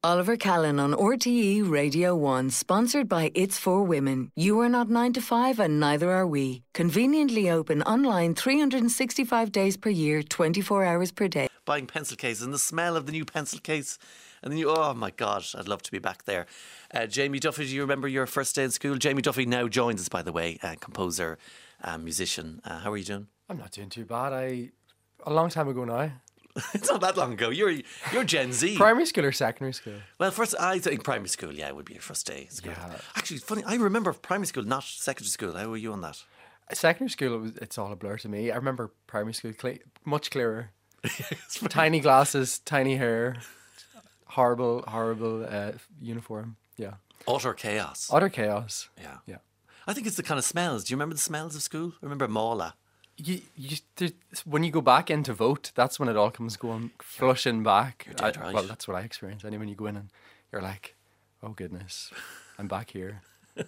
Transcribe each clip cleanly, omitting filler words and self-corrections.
Oliver Callan on RTE Radio 1, sponsored by It's For Women. You are not 9 to 5 and neither are we. Conveniently open online 365 days per year, 24 hours per day. Buying pencil cases and the smell of the new pencil case. And then oh my God, I'd love to be back there. Jamie Duffy, do you remember your first day in school? Jamie Duffy now joins us, by the way, composer, musician. How are you doing? I'm not doing too bad. A long time ago now. It's not that long ago. You're Gen Z. Primary school or secondary school? Well, first, I think primary school, it would be your first day. Yeah. Actually, it's funny, I remember primary school, not secondary school. How were you on that? Secondary school, it's all a blur to me. I remember primary school much clearer. Tiny glasses, tiny hair, horrible uniform. Yeah. Utter chaos. Utter chaos. Yeah. I think it's the kind of smells. Do you remember the smells of school? I remember Mala. When you go back in to vote, that's when it all comes flushing back. You're dead right. Well, that's what I experienced. When you go in and you're like, oh goodness, I'm back here.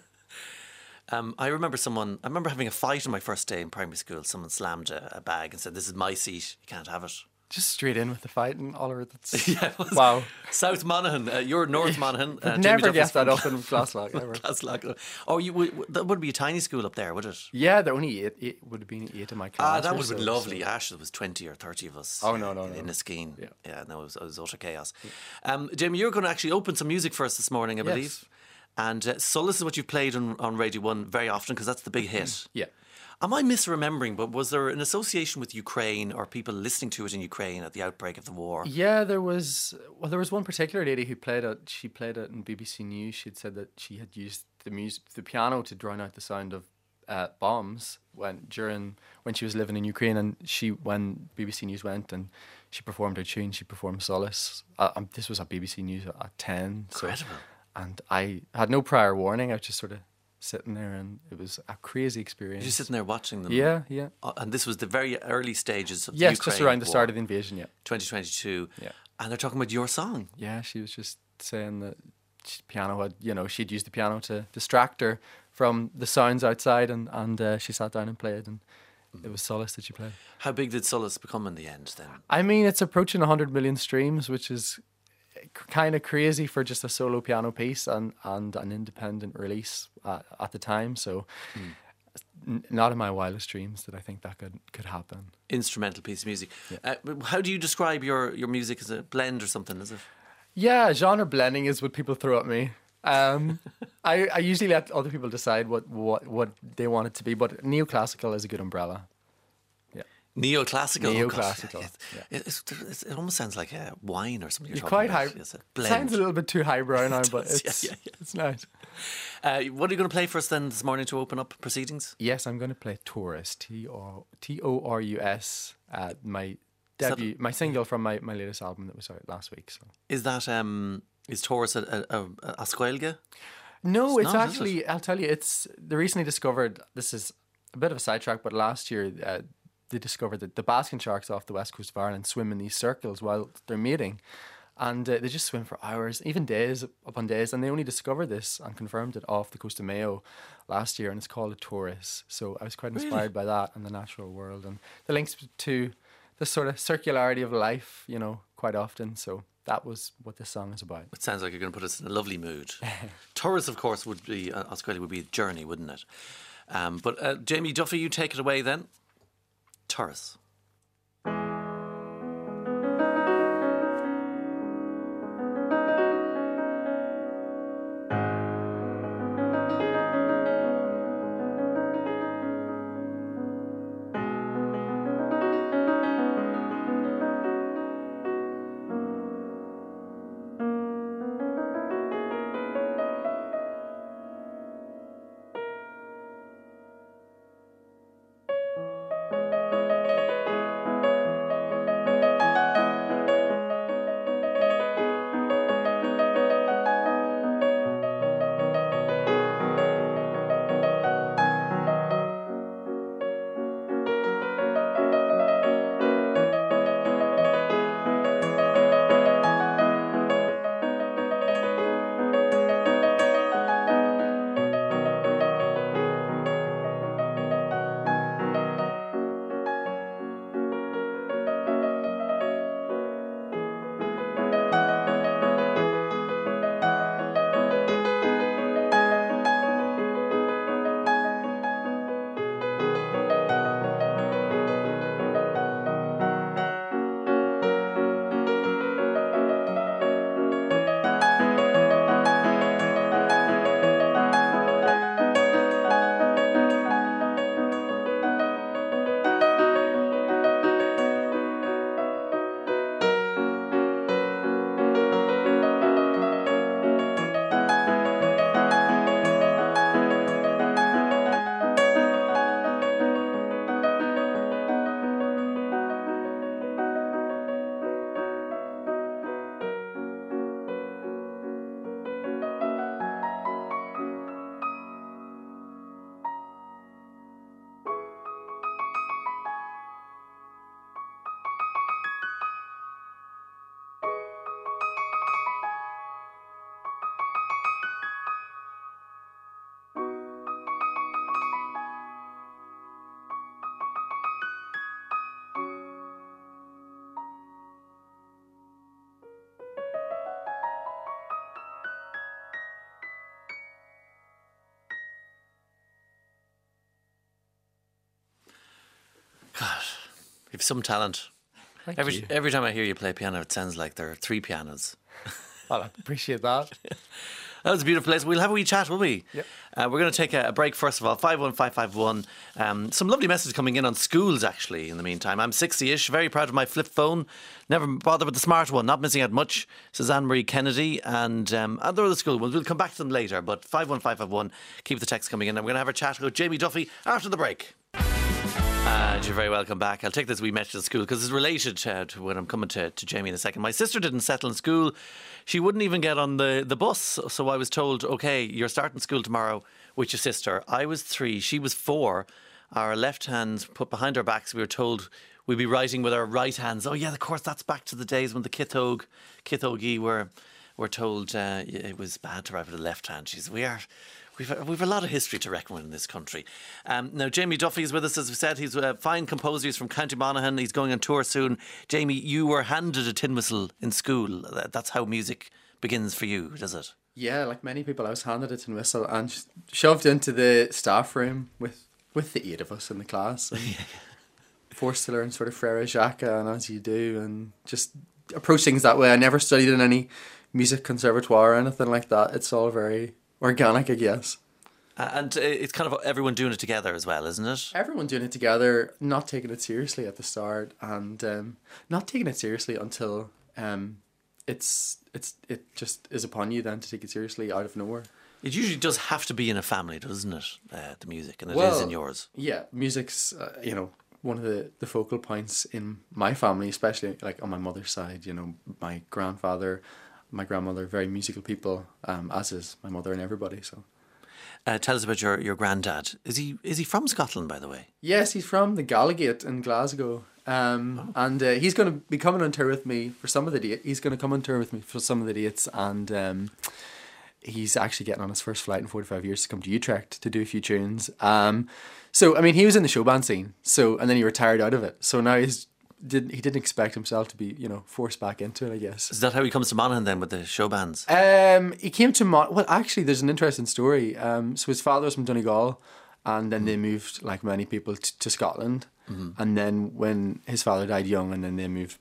I remember having a fight on my first day in primary school. Someone slammed a bag and said, "This is my seat, you can't have it." Just straight in with the fight and Oliver. Wow. South Monaghan, you're North Monaghan. Never get that up in Glaslough ever. Oh, that would be a tiny school up there, would it? Yeah, there only it would have been 8 in my class. That would have been lovely. So. Ash, there was 20 or 30 of us. Oh no, in a scheme. Yeah, no, it was utter chaos. Jamie, you're going to actually open some music for us this morning, I believe. Yes. And Solace is what you've played on Radio 1 very often because that's the big hit. Yeah. Am I misremembering, but was there an association with Ukraine or people listening to it in Ukraine at the outbreak of the war? Yeah, there was one particular lady who played it. She played it in BBC News. She had said that she had used the piano to drown out the sound of bombs when she was living in Ukraine. And when BBC News went and she performed her tune, she performed Solace. This was at BBC News at 10. Incredible. And I had no prior warning. I was just sort of sitting there, and it was a crazy experience. You're sitting there watching them? Yeah. And this was the very early stages of the Ukraine Ukraine just around the war. start of the invasion, 2022. Yeah. And they're talking about your song. Yeah, she was just saying that she'd used the piano to distract her from the sounds outside, and she sat down and played, and it was Solace that she played. How big did Solace become in the end then? I mean, it's approaching 100 million streams, which is kind of crazy for just a solo piano piece and an independent release at the time. So not in my wildest dreams did I think that could happen. Instrumental piece of music. Yeah. How do you describe your music? As a blend or something, is it? Yeah, genre blending is what people throw at me. I usually let other people decide what they want it to be, but neoclassical is a good umbrella. Neoclassical. Neoclassical. It almost sounds like wine or something. You're quite high. It sounds a little bit too highbrow now, but it's nice. What are you going to play for us then this morning to open up proceedings? Yes, I'm going to play Taurus, Torus, my debut, my single from my latest album that was out last week. So is that is Taurus a scoilge? No, it's actually. I'll tell you, they recently discovered. This is a bit of a sidetrack, but last year. They discovered that the basking sharks off the west coast of Ireland swim in these circles while they're mating, and they just swim for hours, even days upon days, and they only discovered this and confirmed it off the coast of Mayo last year, and it's called a Taurus. So I was quite inspired by that and the natural world and the links to the sort of circularity of life, quite often. So that was what this song is about. It sounds like you're going to put us in a lovely mood. Taurus, of course, would be Australia would be a journey, wouldn't it? But Jamie Duffy, you take it away then. Taurus. You've some talent. Thank Every you. every time I hear you play piano, it sounds like there are 3 pianos. Well, I appreciate that. That was a beautiful place. We'll have a wee chat, will we? Yep. We're going to take a break first of all. 51551. Some lovely messages coming in on schools, actually, in the meantime. I'm 60-ish, very proud of my flip phone. Never bother with the smart one, not missing out much, says Anne-Marie Kennedy. And other the school ones, we'll come back to them later. But 51551, keep the text coming in. And we're going to have a chat with Jamie Duffy after the break. And you're very welcome back. I'll take this wee message at school because it's related to when I'm coming to Jamie in a second. My sister didn't settle in school. She wouldn't even get on the bus. So I was told, OK, you're starting school tomorrow with your sister. I was 3, she was 4. Our left hands put behind our backs. We were told we'd be writing with our right hands. Oh, yeah, of course, that's back to the days when the Kithogi were told it was bad to write with the left hand. We've a lot of history to reckon with in this country. Now, Jamie Duffy is with us, as we said. He's a fine composer. He's from County Monaghan. He's going on tour soon. Jamie, you were handed a tin whistle in school. That's how music begins for you, does it? Yeah, like many people, I was handed a tin whistle and shoved into the staff room with the 8 of us in the class. And forced to learn sort of Frere Jacques, and as you do, and just approach things that way. I never studied in any music conservatoire or anything like that. It's all very organic, I guess. And it's kind of everyone doing it together as well, isn't it? Everyone doing it together, not taking it seriously at the start, and not taking it seriously until it just is upon you then to take it seriously out of nowhere. It usually does have to be in a family, doesn't it? The music, and it is in yours. Yeah, music's one of the focal points in my family, especially like on my mother's side. My grandfather, my grandmother, very musical people, as is my mother and everybody. So, tell us about your granddad. Is he from Scotland, by the way? Yes, he's from the Gallagate in Glasgow, and he's going to be coming on tour with me for some of the dates. He's going to come on tour with me for some of the dates, and he's actually getting on his first flight in 45 years to come to Utrecht to do a few tunes. So I mean, he was in the show band scene, and then he retired out of it. So now he didn't expect himself to be, forced back into it, I guess. Is that how he comes to Monaghan then with the show bands? He came to well, actually, there's an interesting story. So his father was from Donegal, and then they moved, like many people, to Scotland. Mm-hmm. And then when his father died young, and then they moved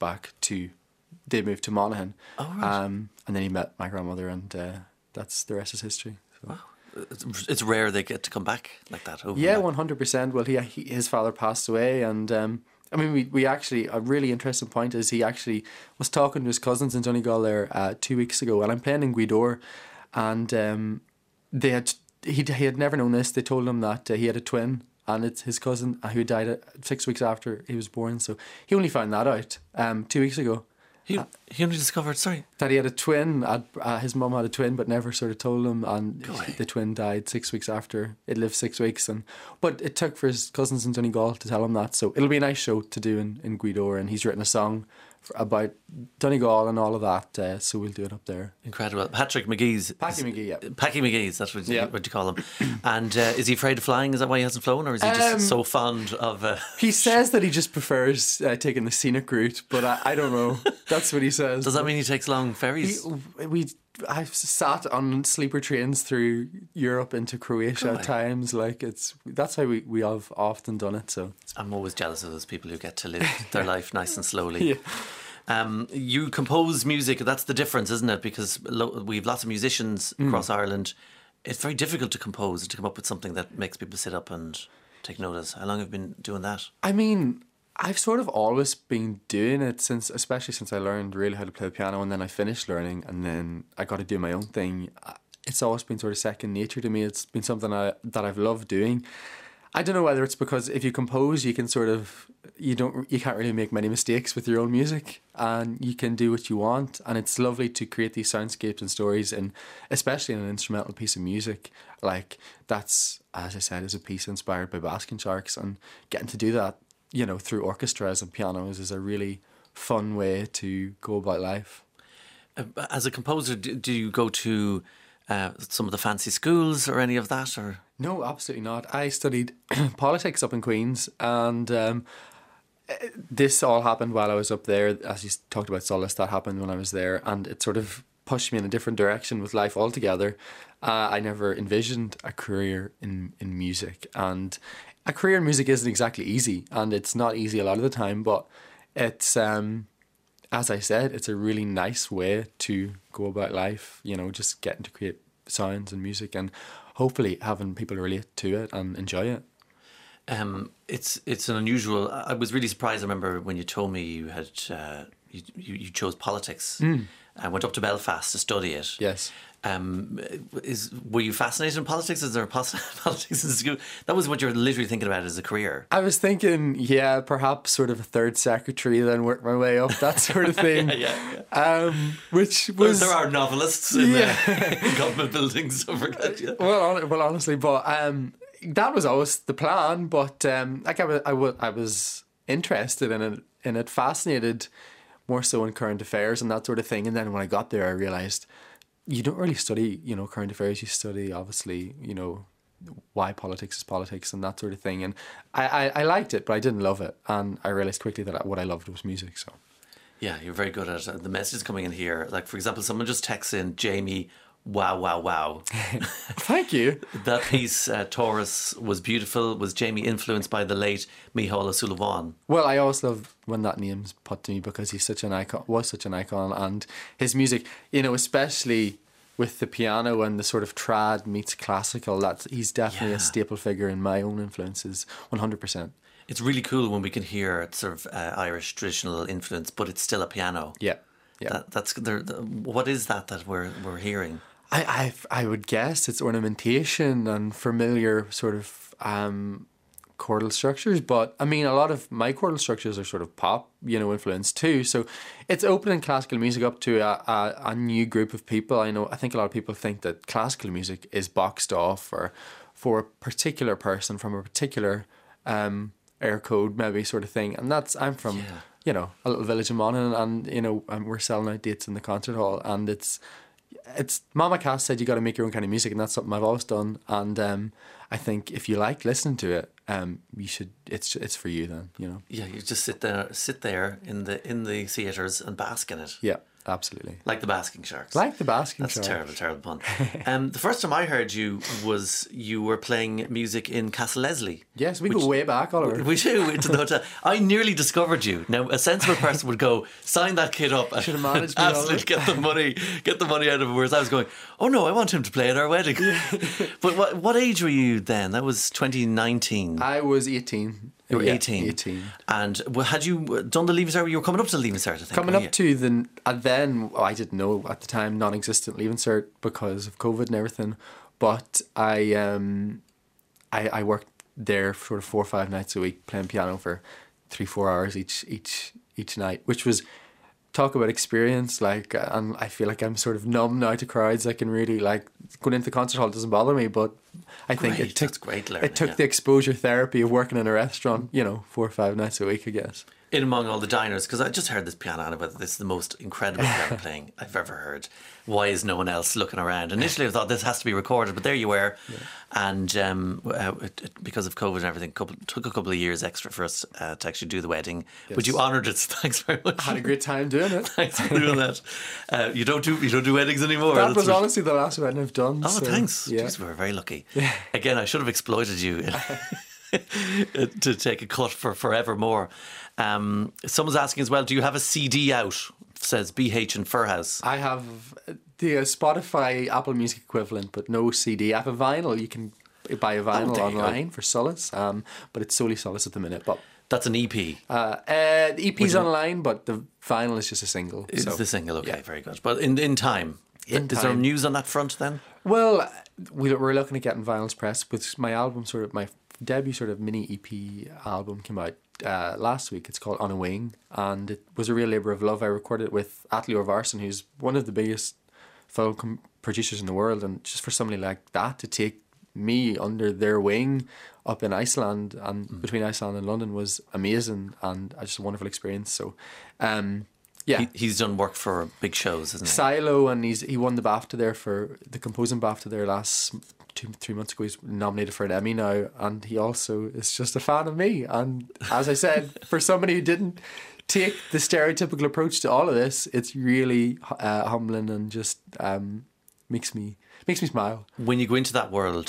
to Monaghan. Oh, right. And then he met my grandmother, and that's the rest is history. So. Wow. It's rare they get to come back like that. Yeah, 100%. Well, his father passed away, and I mean, we actually, a really interesting point is he actually was talking to his cousins in Donegal there 2 weeks ago, and I'm playing in Gweedore, and he had never known this. They told him that he had a twin, and it's his cousin who died 6 weeks after he was born. So he only found that out 2 weeks ago. He only discovered, that he had a twin. His mum had a twin, but never sort of told him. And the twin died 6 weeks after. It lived 6 weeks, but it took for his cousins in Donegal to tell him that. So it'll be a nice show to do in Gweedore, and he's written a song about Donegal and all of that. So we'll do it up there. Incredible. Patrick McGee's. Packy McGee, yeah. Packy McGee's. That's what you call him. And is he afraid of flying? Is that why he hasn't flown, or is he just so fond of? He says that he just prefers taking the scenic route, but I don't know. That's what he says. Does that mean he takes long ferries? I've sat on sleeper trains through Europe into Croatia at times. That's how we have often done it. So I'm always jealous of those people who get to live their life nice and slowly. Yeah. You compose music. That's the difference, isn't it? Because we've lots of musicians across Ireland. It's very difficult to compose, to come up with something that makes people sit up and take notice. How long have you been doing that? I mean, I've sort of always been doing it especially since I learned really how to play the piano, and then I finished learning, and then I got to do my own thing. It's always been sort of second nature to me. It's been something that I've loved doing. I don't know whether it's because if you compose, you can you can't really make many mistakes with your own music, and you can do what you want, and it's lovely to create these soundscapes and stories, and especially in an instrumental piece of music. Like that's, as I said, is a piece inspired by Baskin Sharks, and getting to do that, through orchestras and pianos is a really fun way to go about life. As a composer, do you go to some of the fancy schools or any of that? Or no, absolutely not. I studied politics up in Queen's, and this all happened while I was up there. As you talked about Solace, that happened when I was there, and it sort of pushed me in a different direction with life altogether. I never envisioned a career in music, and a career in music isn't exactly easy, and it's not easy a lot of the time, but it's, as I said, it's a really nice way to go about life, you know, just getting to create sounds and music and hopefully having people relate to it and enjoy it. It's an unusual. I was really surprised. I remember when you told me you had you chose politics. I went up to Belfast to study it. Yes. Were you fascinated in politics? Is there politics in school? That was what you were literally thinking about as a career. I was thinking, yeah, perhaps sort of a third secretary, then work my way up, that sort of thing. yeah. Which was there are novelists in government buildings. Don't forget. Yeah. Well, honestly, but that was always the plan. But like I was interested in it, fascinated more so in current affairs and that sort of thing. And then when I got there, I realised you don't really study, you know, current affairs. You study, obviously, you know, why politics is politics and that sort of thing. And I liked it, but I didn't love it. And I realised quickly that what I loved was music. So yeah, you're very good at it. The messages coming in here, like for example, someone just texts in, Jamie, wow, wow, wow. Thank you. That piece, Taurus, was beautiful. Was Jamie influenced by the late Mícheál Ó Súilleabháin? Well, I always love when that name's put to me because he's such an icon, was such an icon, and his music, you know, especially with the piano and the sort of trad meets classical, he's definitely a staple figure in my own influences, 100%. It's really cool when we can hear sort of Irish traditional influence, but it's still a piano. Yeah, yeah. What is that we're hearing? I would guess it's ornamentation and familiar sort of chordal structures, but I mean a lot of my chordal structures are sort of pop, you know, influenced too. So it's opening classical music up to a new group of people. I think a lot of people think that classical music is boxed off or for a particular person from a particular air code maybe sort of thing. And I'm from you know, a little village in Monaghan, and you know, we're selling out dates in the concert hall, and it's Mama Cass said you got to make your own kind of music, and that's something I've always done. And I think if you like listening to it, you should. It's for you then, you know. Yeah, you just sit there in the theatres and bask in it. Yeah, absolutely. Like the Basking Sharks. Like the Basking Sharks. That's a terrible pun. The first time I heard you was you were playing music in Castle Leslie. Yes, we go way back, Oliver. We do, into the hotel. I nearly discovered you. Now, a sensible person would go, sign that kid up. Should have managed me. Absolutely, get the money out of it. Whereas I was going, oh no, I want him to play at our wedding. But what age were you then? That was 2019. I was 18. You were 18. 18. And had you done the Leaving Cert? You were coming up to the Leaving Cert, I think. Coming up to the... then, I didn't know at the time, non-existent Leaving Cert because of COVID and everything. But I worked there for 4 or 5 nights a week playing piano for 3-4 hours each night, which was... Talk about experience, like, and I feel like I'm sort of numb now to crowds. I can really, like, going into the concert hall doesn't bother me, but I think it took the exposure therapy of working in a restaurant, you know, 4 or 5 nights a week, I guess. In among all the diners, because I just heard this piano, and this is the most incredible piano playing I've ever heard. Why is no one else looking around? Initially I thought this has to be recorded, but there you were. Yeah. And because of COVID and everything, took a couple of years extra for us to actually do the wedding. Yes. But you honoured it, so thanks very much. I had a great time doing it. Thanks for doing that. You don't do weddings anymore. That was honestly the last wedding I've done. Oh, so, thanks. Yeah. Jeez, we were very lucky. Yeah. Again, I should have exploited you to take a cut for forevermore. Someone's asking as well, do you have a CD out? Says BH in Furhouse. I have the Spotify Apple Music equivalent, but no CD. I have a vinyl. You can buy a vinyl online for Solace, but it's solely Solace at the minute. But that's an EP. The EP's online, but the vinyl is just a single. It's the single, okay, very good. But in time. Is there news on that front then? Well, we're looking at getting vinyls pressed. With my album, my debut sort of mini EP album came out last week. It's called On a Wing, and it was a real labour of love. I recorded it with Atli Orvarson, who's one of the biggest film producers in the world, and just for somebody like that to take me under their wing up in Iceland and between Iceland and London was amazing, and just a wonderful experience. So yeah, he's done work for big shows, hasn't he? Silo, and he won the BAFTA there for the composing BAFTA there last 2-3 months ago. He's nominated for an Emmy now, and he also is just a fan of me. And as I said, for somebody who didn't take the stereotypical approach to all of this, it's really humbling and just makes me smile. When you go into that world,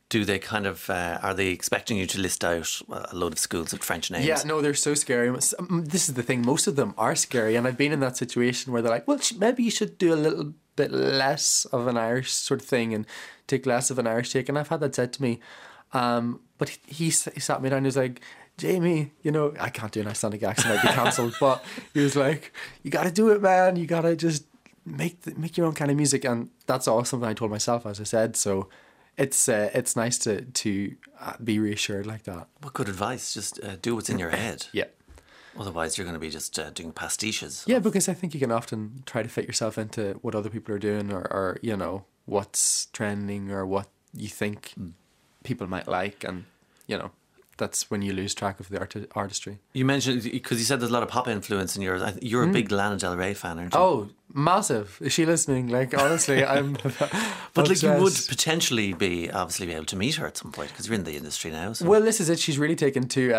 Do they kind of, are they expecting you to list out a load of schools with French names? Yeah, no, they're so scary. This is the thing, most of them are scary, and I've been in that situation where they're like, well, maybe you should do a little bit less of an Irish sort of thing and take less of an Irish take, and I've had that said to me. But he sat me down and he was like, Jamie, you know, I can't do an Icelandic accent, I'd be cancelled, but he was like, you got to do it, man, you got to just make your own kind of music, and that's all something I told myself, as I said, so... It's nice to be reassured like that. What good advice. Just do what's in your head. Yeah. Otherwise, you're going to be just doing pastiches. Yeah, because I think you can often try to fit yourself into what other people are doing or you know, what's trending or what you think people might like. And, you know, that's when you lose track of the artistry. You mentioned, because you said there's a lot of pop influence in yours. You're a big Lana Del Rey fan, aren't you? Oh, massive. Is she listening? Like, honestly, I'm But like, you would potentially be able to meet her at some point, because you're in the industry now. So. Well, this is it. She's really taken to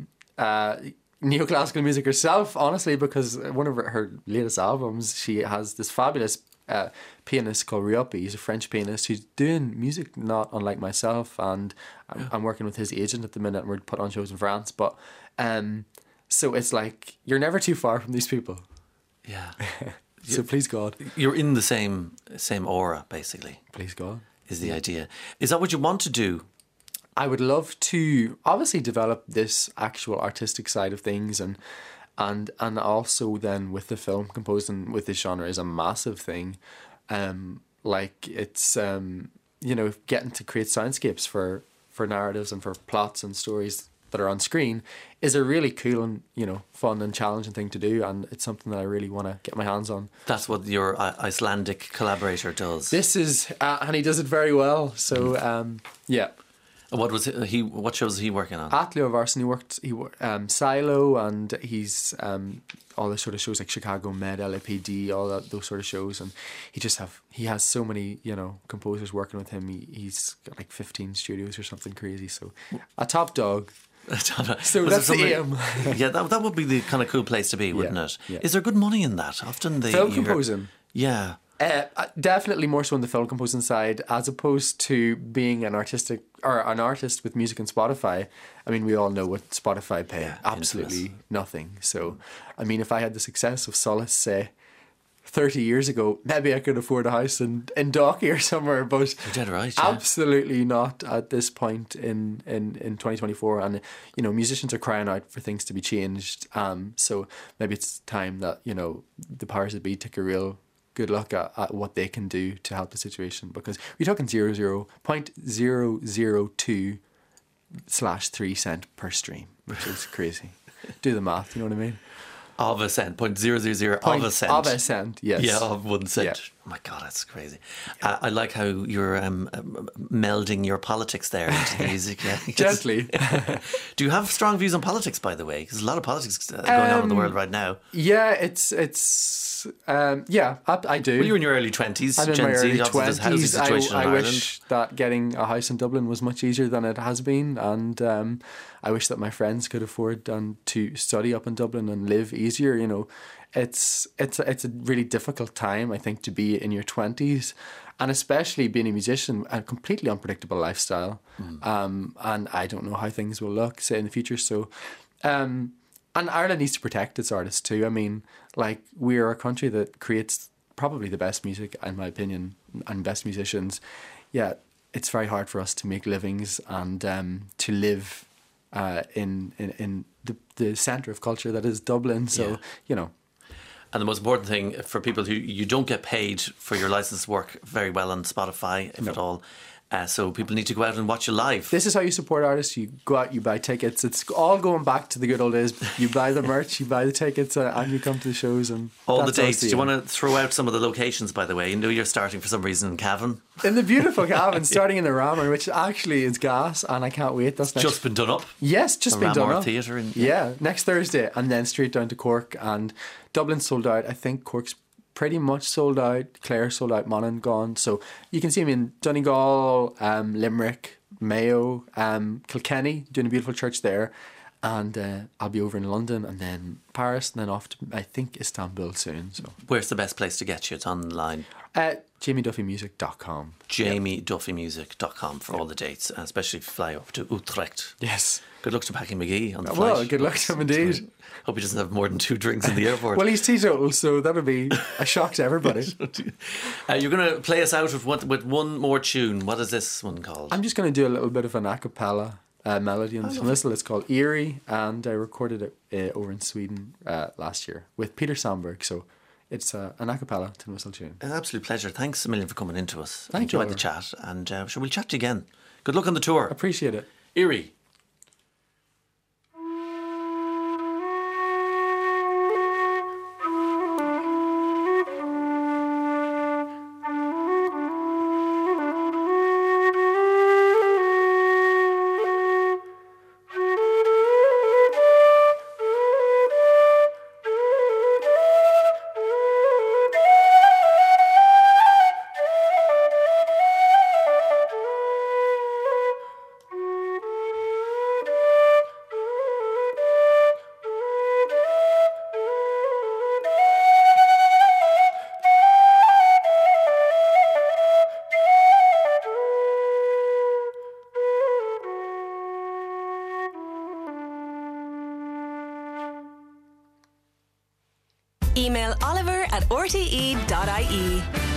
neoclassical music herself, honestly, because one of her latest albums, she has this fabulous pianist called Riopi. He's a French pianist who's doing music not unlike myself, and I'm working with his agent at the minute, and we're put on shows in France. But so it's like you're never too far from these people. Yeah. So please God, you're in the same aura, basically. Please God is the idea. Is that what you want to do? I would love to obviously develop this actual artistic side of things, and also then with the film, composing with this genre is a massive thing. Like it's you know, getting to create soundscapes for narratives and for plots and stories that are on screen is a really cool and, you know, fun and challenging thing to do, and it's something that I really want to get my hands on. That's what your Icelandic collaborator does. This is and he does it very well. So yeah. What was he? What shows is he working on? At Leo Varson, he worked Silo, and he's all the sort of shows like Chicago Med, LAPD, all those sort of shows, and he has so many, you know, composers working with him. He's got like 15 studios or something crazy. So a top dog. So that's the aim. Yeah, that would be the kind of cool place to be, wouldn't it? Yeah. Is there good money in that? Often film composing. Yeah. Definitely more so on the film composing side, as opposed to being an artist with music and Spotify. I mean, we all know what Spotify pay, absolutely nothing. So, I mean, if I had the success of Solace, say, 30 years ago, maybe I could afford a house in Dalkey or somewhere, but you're dead right, yeah. Absolutely not at this point in 2024. And, you know, musicians are crying out for things to be changed. So maybe it's time that, you know, the powers that be take a real good look at what they can do to help the situation, because we're talking 0.002/3 cent per stream, which is crazy. Do the math, you know what I mean? Of a cent, 0.000 of a cent. Of a cent, yes. Yeah, of 1 cent. Yeah. Oh my God, that's crazy. I like how you're melding your politics there into the music. Yeah. Gently. Do you have strong views on politics, by the way? Because there's a lot of politics going on in the world right now. Yeah, yeah, I do. Well, you're in your early 20s. I'm in my early 20s. I Ireland. wish that getting a house in Dublin was much easier than it has been, and I wish that my friends could afford to study up in Dublin and live easier. You know, it's a really difficult time, I think, to be in your 20s, and especially being a musician, a completely unpredictable lifestyle. And I don't know how things will look, say, in the future. So, and Ireland needs to protect its artists too. I mean, like, we are a country that creates probably the best music, in my opinion, and best musicians. Yeah, it's very hard for us to make livings and to live in the centre of culture that is Dublin. So, you know. And the most important thing for people who you don't get paid for your licensed work very well on Spotify, if at all. So people need to go out and watch you live. This is how you support artists. You go out, you buy tickets. It's all going back to the good old days. You buy the merch, you buy the tickets, and you come to the shows. And all the dates. Do you want to throw out some of the locations, by the way? You know you're starting for some reason in Cavan. In the beautiful Cavan, starting in the Rammer, which actually is gas, and I can't wait. That's just been done up. Yes, just been done up. Theatre. Yeah, next Thursday, and then straight down to Cork. And Dublin's sold out. I think Cork's pretty much sold out. Clare sold out. Monaghan gone. So you can see me in Donegal, Limerick, Mayo, Kilkenny, doing a beautiful church there, and I'll be over in London and then Paris and then off to, I think, Istanbul soon. So where's the best place to get you? It's online. JamieDuffyMusic.com. JamieDuffyMusic.com for all the dates, especially if you fly up to Utrecht. Yes. Good luck to Packy McGee on the flight. Well, good luck to him indeed. Hope he doesn't have more than 2 drinks in the airport. Well, he's teetotal, so that'll be a shock to everybody. You're going to play us out with one more tune. What is this one called? I'm just going to do a little bit of an a cappella melody on this one. It's called Eerie, and I recorded it over in Sweden last year with Peter Sandberg. So it's an a cappella tin whistle tune. An absolute pleasure. Thanks a million for coming into us. Thank you. Enjoyed the chat, and sure, we'll chat to you again. Good luck on the tour. Appreciate it. Eerie. Email Oliver@rte.ie.